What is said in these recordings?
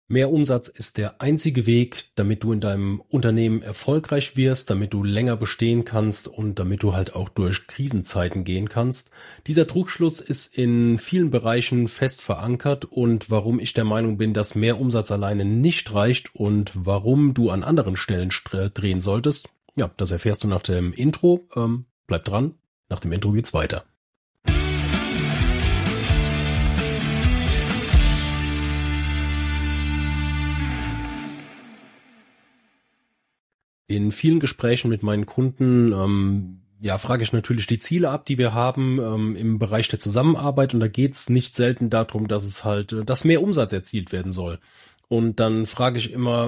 Mehr Umsatz ist der einzige Weg, damit du in deinem Unternehmen erfolgreich wirst, damit du länger bestehen kannst und damit du halt auch durch Krisenzeiten gehen kannst. Dieser Trugschluss ist in vielen Bereichen fest verankert und warum ich der Meinung bin, dass mehr Umsatz alleine nicht reicht und warum du an anderen Stellen drehen solltest, ja, das erfährst du nach dem Intro. Bleib dran, nach dem Intro geht's weiter. In vielen Gesprächen mit meinen Kunden frage ich natürlich die Ziele ab, die wir haben im Bereich der Zusammenarbeit, und da geht's nicht selten darum, dass mehr Umsatz erzielt werden soll. Und dann frage ich immer,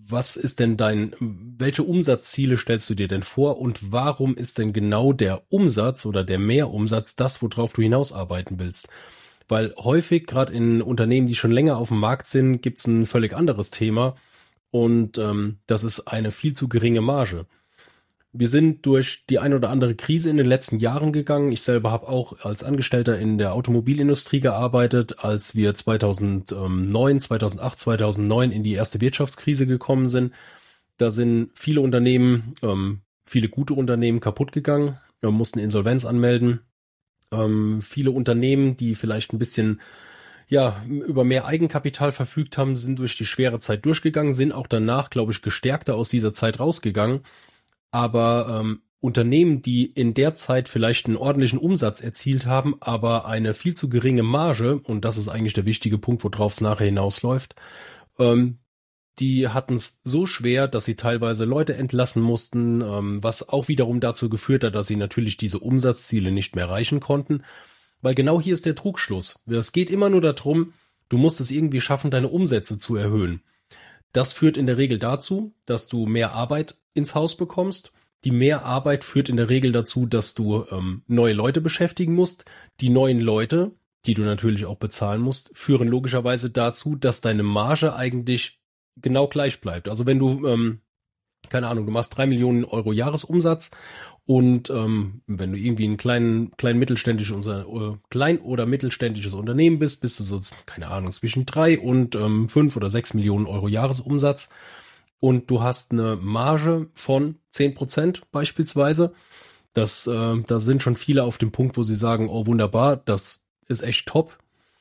welche Umsatzziele stellst du dir denn vor und warum ist denn genau der Umsatz oder der Mehrumsatz das, worauf du hinausarbeiten willst? Weil häufig, gerade in Unternehmen, die schon länger auf dem Markt sind, gibt's ein völlig anderes Thema. Und das ist eine viel zu geringe Marge. Wir sind durch die ein oder andere Krise in den letzten Jahren gegangen. Ich selber habe auch als Angestellter in der Automobilindustrie gearbeitet, als wir 2009 in die erste Wirtschaftskrise gekommen sind. Da sind viele Unternehmen, viele gute Unternehmen kaputt gegangen, mussten Insolvenz anmelden. Viele Unternehmen, die vielleicht ein bisschen über mehr Eigenkapital verfügt haben, sind durch die schwere Zeit durchgegangen, sind auch danach, glaube ich, gestärkter aus dieser Zeit rausgegangen. Aber Unternehmen, die in der Zeit vielleicht einen ordentlichen Umsatz erzielt haben, aber eine viel zu geringe Marge, und das ist eigentlich der wichtige Punkt, worauf es nachher hinausläuft, die hatten es so schwer, dass sie teilweise Leute entlassen mussten, was auch wiederum dazu geführt hat, dass sie natürlich diese Umsatzziele nicht mehr erreichen konnten. Weil genau hier ist der Trugschluss. Es geht immer nur darum, du musst es irgendwie schaffen, deine Umsätze zu erhöhen. Das führt in der Regel dazu, dass du mehr Arbeit ins Haus bekommst. Die mehr Arbeit führt in der Regel dazu, dass du neue Leute beschäftigen musst. Die neuen Leute, die du natürlich auch bezahlen musst, führen logischerweise dazu, dass deine Marge eigentlich genau gleich bleibt. Also wenn du keine Ahnung, du machst 3 Millionen Euro Jahresumsatz und wenn du irgendwie ein klein oder mittelständisches Unternehmen bist du so, keine Ahnung, zwischen 3 und 5 oder 6 Millionen Euro Jahresumsatz und du hast eine Marge von 10% beispielsweise. Da sind schon viele auf dem Punkt, wo sie sagen, oh wunderbar, das ist echt top.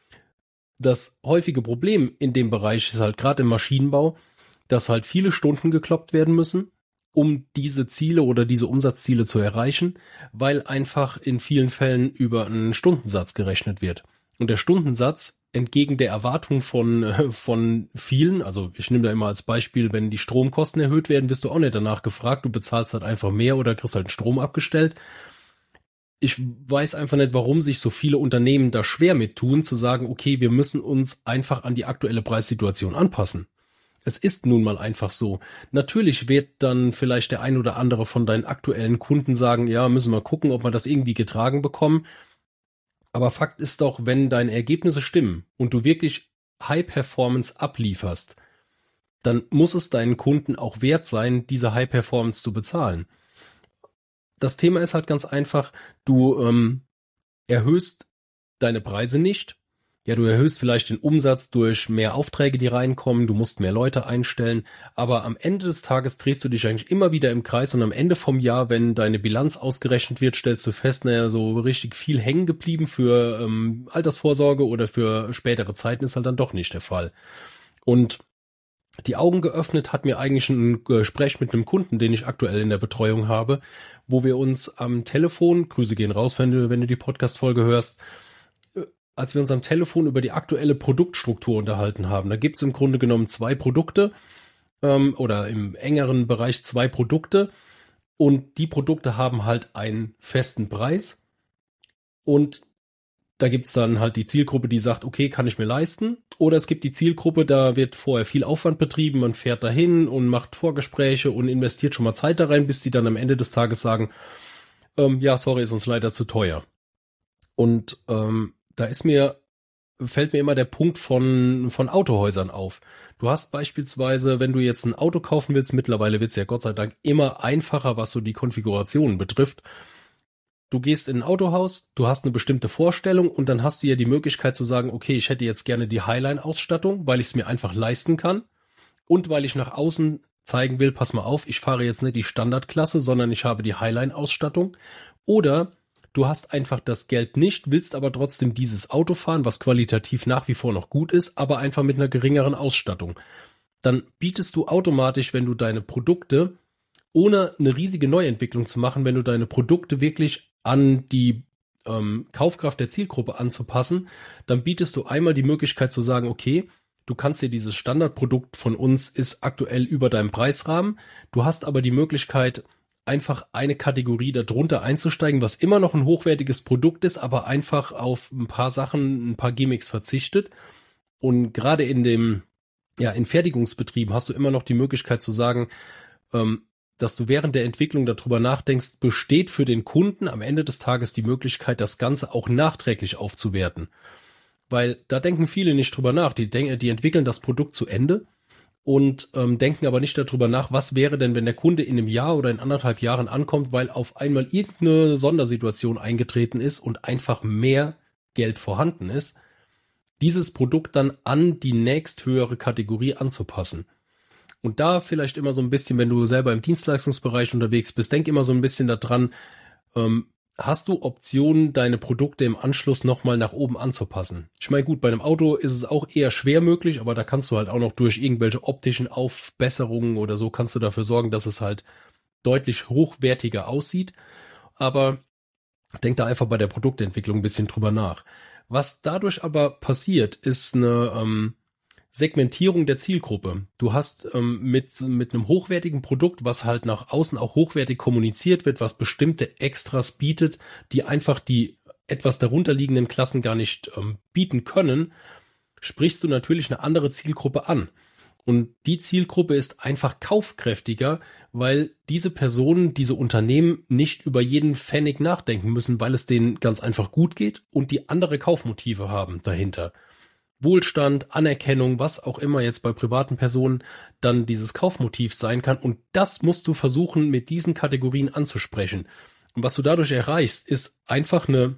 Das häufige Problem in dem Bereich ist halt gerade im Maschinenbau, dass halt viele Stunden gekloppt werden müssen, um diese Ziele oder diese Umsatzziele zu erreichen, weil einfach in vielen Fällen über einen Stundensatz gerechnet wird. Und der Stundensatz, entgegen der Erwartung von vielen, also ich nehme da immer als Beispiel, wenn die Stromkosten erhöht werden, wirst du auch nicht danach gefragt, du bezahlst halt einfach mehr oder kriegst halt den Strom abgestellt. Ich weiß einfach nicht, warum sich so viele Unternehmen da schwer mit tun, zu sagen, okay, wir müssen uns einfach an die aktuelle Preissituation anpassen. Es ist nun mal einfach so. Natürlich wird dann vielleicht der ein oder andere von deinen aktuellen Kunden sagen, ja, müssen wir gucken, ob wir das irgendwie getragen bekommen. Aber Fakt ist doch, wenn deine Ergebnisse stimmen und du wirklich High-Performance ablieferst, dann muss es deinen Kunden auch wert sein, diese High-Performance zu bezahlen. Das Thema ist halt ganz einfach, du erhöhst deine Preise nicht. Ja, du erhöhst vielleicht den Umsatz durch mehr Aufträge, die reinkommen, du musst mehr Leute einstellen, aber am Ende des Tages drehst du dich eigentlich immer wieder im Kreis und am Ende vom Jahr, wenn deine Bilanz ausgerechnet wird, stellst du fest, so richtig viel hängen geblieben für Altersvorsorge oder für spätere Zeiten ist halt dann doch nicht der Fall. Und die Augen geöffnet hat mir eigentlich ein Gespräch mit einem Kunden, den ich aktuell in der Betreuung habe, wo wir uns am Telefon, Grüße gehen raus, wenn du die Podcast-Folge hörst, als wir uns am Telefon über die aktuelle Produktstruktur unterhalten haben. Da gibt es im Grunde genommen 2 Produkte oder im engeren Bereich 2 Produkte und die Produkte haben halt einen festen Preis und da gibt es dann halt die Zielgruppe, die sagt, okay, kann ich mir leisten, oder es gibt die Zielgruppe, da wird vorher viel Aufwand betrieben, man fährt dahin und macht Vorgespräche und investiert schon mal Zeit da rein, bis die dann am Ende des Tages sagen, sorry, ist uns leider zu teuer. Und fällt mir immer der Punkt von Autohäusern auf. Du hast beispielsweise, wenn du jetzt ein Auto kaufen willst, mittlerweile wird es ja Gott sei Dank immer einfacher, was so die Konfigurationen betrifft. du gehst in ein Autohaus, du hast eine bestimmte Vorstellung und dann hast du ja die Möglichkeit zu sagen, okay, ich hätte jetzt gerne die Highline-Ausstattung, weil ich es mir einfach leisten kann und weil ich nach außen zeigen will, pass mal auf, ich fahre jetzt nicht die Standardklasse, sondern ich habe die Highline-Ausstattung. Oder du hast einfach das Geld nicht, willst aber trotzdem dieses Auto fahren, was qualitativ nach wie vor noch gut ist, aber einfach mit einer geringeren Ausstattung. Dann bietest du automatisch, wenn du deine Produkte, ohne eine riesige Neuentwicklung zu machen, wenn du deine Produkte wirklich an die Kaufkraft der Zielgruppe anzupassen, dann bietest du einmal die Möglichkeit zu sagen, okay, du kannst dir dieses Standardprodukt von uns ist aktuell über deinem Preisrahmen. Du hast aber die Möglichkeit, einfach eine Kategorie darunter einzusteigen, was immer noch ein hochwertiges Produkt ist, aber einfach auf ein paar Sachen, ein paar Gimmicks verzichtet. Und gerade in Fertigungsbetrieben hast du immer noch die Möglichkeit zu sagen, dass du während der Entwicklung darüber nachdenkst, besteht für den Kunden am Ende des Tages die Möglichkeit, das Ganze auch nachträglich aufzuwerten. Weil da denken viele nicht drüber nach. Die entwickeln das Produkt zu Ende und denken aber nicht darüber nach, was wäre denn, wenn der Kunde in einem Jahr oder in 1,5 Jahren ankommt, weil auf einmal irgendeine Sondersituation eingetreten ist und einfach mehr Geld vorhanden ist, dieses Produkt dann an die nächsthöhere Kategorie anzupassen. Und da vielleicht immer so ein bisschen, wenn du selber im Dienstleistungsbereich unterwegs bist, denk immer so ein bisschen daran, hast du Optionen, deine Produkte im Anschluss nochmal nach oben anzupassen? Ich meine, gut, bei einem Auto ist es auch eher schwer möglich, aber da kannst du halt auch noch durch irgendwelche optischen Aufbesserungen oder so kannst du dafür sorgen, dass es halt deutlich hochwertiger aussieht. Aber denk da einfach bei der Produktentwicklung ein bisschen drüber nach. Was dadurch aber passiert, ist eine Segmentierung der Zielgruppe. Du hast mit einem hochwertigen Produkt, was halt nach außen auch hochwertig kommuniziert wird, was bestimmte Extras bietet, die einfach die etwas darunter liegenden Klassen gar nicht bieten können, sprichst du natürlich eine andere Zielgruppe an. Und die Zielgruppe ist einfach kaufkräftiger, weil diese Personen, diese Unternehmen nicht über jeden Pfennig nachdenken müssen, weil es denen ganz einfach gut geht und die andere Kaufmotive haben dahinter. Wohlstand, Anerkennung, was auch immer jetzt bei privaten Personen dann dieses Kaufmotiv sein kann. Und das musst du versuchen, mit diesen Kategorien anzusprechen. Und was du dadurch erreichst, ist einfach eine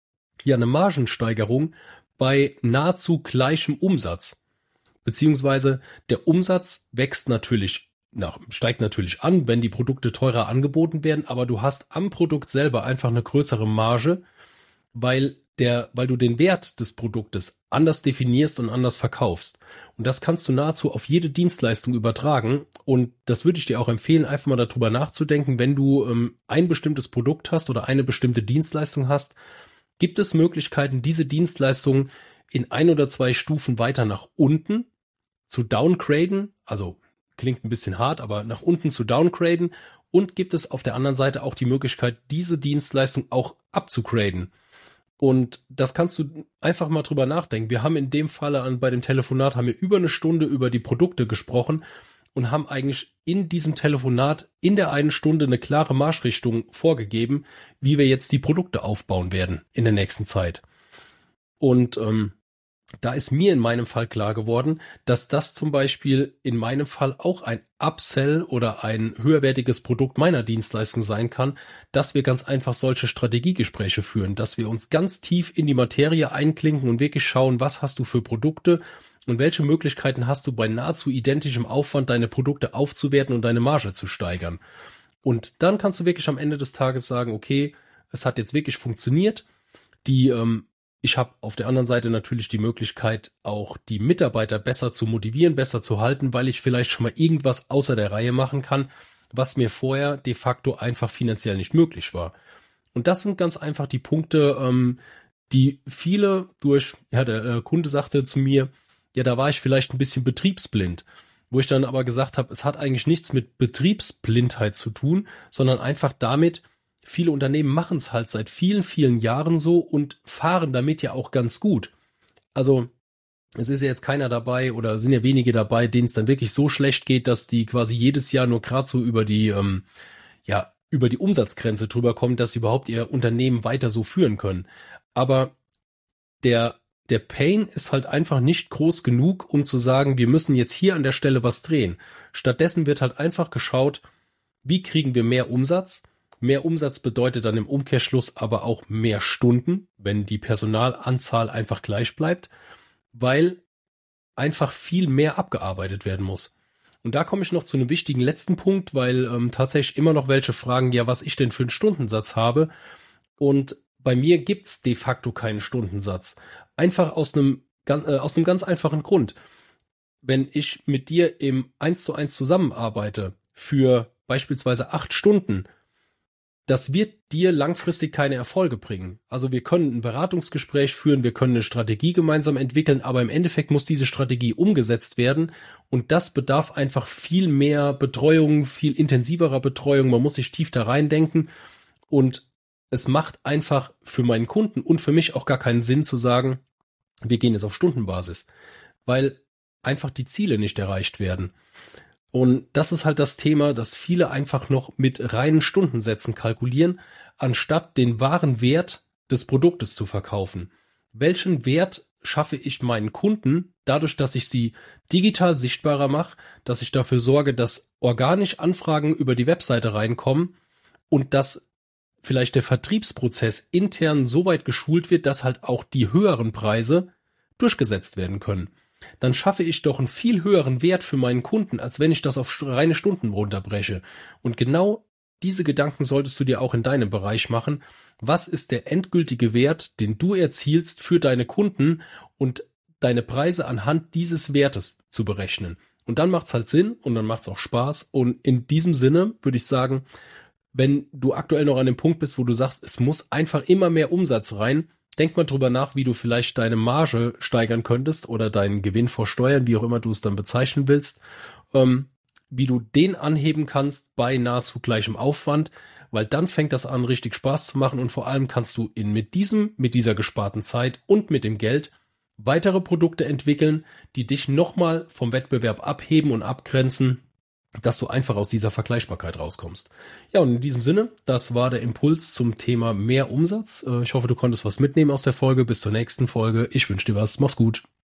Margensteigerung bei nahezu gleichem Umsatz. Beziehungsweise der Umsatz steigt natürlich an, wenn die Produkte teurer angeboten werden, aber du hast am Produkt selber einfach eine größere Marge, weil du den Wert des Produktes anders definierst und anders verkaufst. Und das kannst du nahezu auf jede Dienstleistung übertragen. Und das würde ich dir auch empfehlen, einfach mal darüber nachzudenken, wenn du ein bestimmtes Produkt hast oder eine bestimmte Dienstleistung hast, gibt es Möglichkeiten, diese Dienstleistung in 1 oder 2 Stufen weiter nach unten zu downgraden, also klingt ein bisschen hart, aber nach unten zu downgraden, und gibt es auf der anderen Seite auch die Möglichkeit, diese Dienstleistung auch abzugraden. Und das kannst du einfach mal drüber nachdenken. Wir haben in dem Falle bei dem Telefonat haben wir über 1 Stunde über die Produkte gesprochen und haben eigentlich in diesem Telefonat in der 1 Stunde eine klare Marschrichtung vorgegeben, wie wir jetzt die Produkte aufbauen werden in der nächsten Zeit. Und da ist mir in meinem Fall klar geworden, dass das zum Beispiel in meinem Fall auch ein Upsell oder ein höherwertiges Produkt meiner Dienstleistung sein kann, dass wir ganz einfach solche Strategiegespräche führen, dass wir uns ganz tief in die Materie einklinken und wirklich schauen, was hast du für Produkte und welche Möglichkeiten hast du bei nahezu identischem Aufwand, deine Produkte aufzuwerten und deine Marge zu steigern. Und dann kannst du wirklich am Ende des Tages sagen, okay, es hat jetzt wirklich funktioniert, ich habe auf der anderen Seite natürlich die Möglichkeit, auch die Mitarbeiter besser zu motivieren, besser zu halten, weil ich vielleicht schon mal irgendwas außer der Reihe machen kann, was mir vorher de facto einfach finanziell nicht möglich war. Und das sind ganz einfach die Punkte, die viele der Kunde sagte zu mir, ja, da war ich vielleicht ein bisschen betriebsblind. Wo ich dann aber gesagt habe, es hat eigentlich nichts mit Betriebsblindheit zu tun, sondern einfach damit, viele Unternehmen machen es halt seit vielen, vielen Jahren so und fahren damit ja auch ganz gut. Also es ist ja jetzt keiner dabei oder sind ja wenige dabei, denen es dann wirklich so schlecht geht, dass die quasi jedes Jahr nur gerade so über die Umsatzgrenze drüber kommen, dass sie überhaupt ihr Unternehmen weiter so führen können. Aber der Pain ist halt einfach nicht groß genug, um zu sagen, wir müssen jetzt hier an der Stelle was drehen. Stattdessen wird halt einfach geschaut, wie kriegen wir mehr Umsatz, Mehr Umsatz bedeutet dann im Umkehrschluss aber auch mehr Stunden, wenn die Personalanzahl einfach gleich bleibt, weil einfach viel mehr abgearbeitet werden muss. Und da komme ich noch zu einem wichtigen letzten Punkt, weil tatsächlich immer noch welche fragen, ja, was ich denn für einen Stundensatz habe. Und bei mir gibt's de facto keinen Stundensatz. Einfach aus einem ganz einfachen Grund. Wenn ich mit dir im 1:1 zusammenarbeite für beispielsweise 8 Stunden, das wird dir langfristig keine Erfolge bringen. Also wir können ein Beratungsgespräch führen, wir können eine Strategie gemeinsam entwickeln, aber im Endeffekt muss diese Strategie umgesetzt werden und das bedarf einfach viel mehr Betreuung, viel intensiverer Betreuung. Man muss sich tief da reindenken und es macht einfach für meinen Kunden und für mich auch gar keinen Sinn zu sagen, wir gehen jetzt auf Stundenbasis, weil einfach die Ziele nicht erreicht werden. Und das ist halt das Thema, dass viele einfach noch mit reinen Stundensätzen kalkulieren, anstatt den wahren Wert des Produktes zu verkaufen. Welchen Wert schaffe ich meinen Kunden dadurch, dass ich sie digital sichtbarer mache, dass ich dafür sorge, dass organisch Anfragen über die Webseite reinkommen und dass vielleicht der Vertriebsprozess intern so weit geschult wird, dass halt auch die höheren Preise durchgesetzt werden können. Dann schaffe ich doch einen viel höheren Wert für meinen Kunden, als wenn ich das auf reine Stunden runterbreche. Und genau diese Gedanken solltest du dir auch in deinem Bereich machen. Was ist der endgültige Wert, den du erzielst für deine Kunden und deine Preise anhand dieses Wertes zu berechnen? Und dann macht's halt Sinn und dann macht's auch Spaß. Und in diesem Sinne würde ich sagen, wenn du aktuell noch an dem Punkt bist, wo du sagst, es muss einfach immer mehr Umsatz rein, denk mal drüber nach, wie du vielleicht deine Marge steigern könntest oder deinen Gewinn vor Steuern, wie auch immer du es dann bezeichnen willst, wie du den anheben kannst bei nahezu gleichem Aufwand, weil dann fängt das an, richtig Spaß zu machen und vor allem kannst du mit dieser gesparten Zeit und mit dem Geld weitere Produkte entwickeln, die dich nochmal vom Wettbewerb abheben und abgrenzen, dass du einfach aus dieser Vergleichbarkeit rauskommst. Ja, und in diesem Sinne, das war der Impuls zum Thema mehr Umsatz. Ich hoffe, du konntest was mitnehmen aus der Folge. Bis zur nächsten Folge. Ich wünsche dir was. Mach's gut.